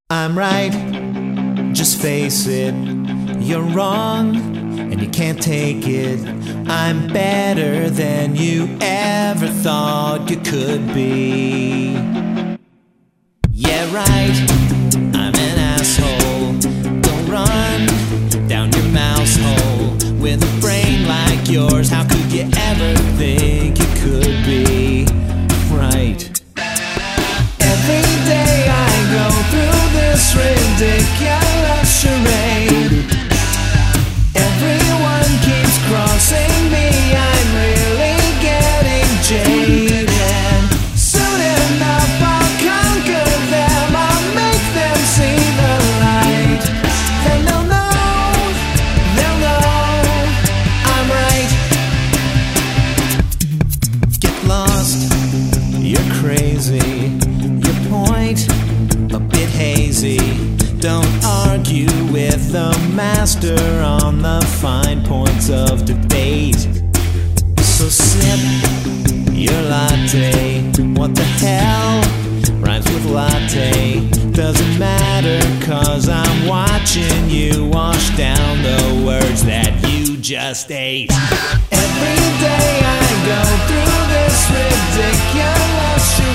I'm right, just face it. You're wrong, and you can't take it. I'm better than you ever thought you could be. Yeah, right, I'm an asshole. Don't run down your mouse hole. With a brain like yours, how could you ever think you could be right? Every day I go through this ridiculous charade. Everyone keeps crossing me, I'm really getting jaded. Soon enough I'll conquer them, I'll make them see the light. Then they'll know I'm right. Get lost, you're crazy. Your point, a bit hazy. Don't argue with the master on the fine points of debate. So sip your latte. What the hell rhymes with latte? Doesn't matter, cause I'm watching you wash down the words that you just ate. Every day I go through this ridiculous shit.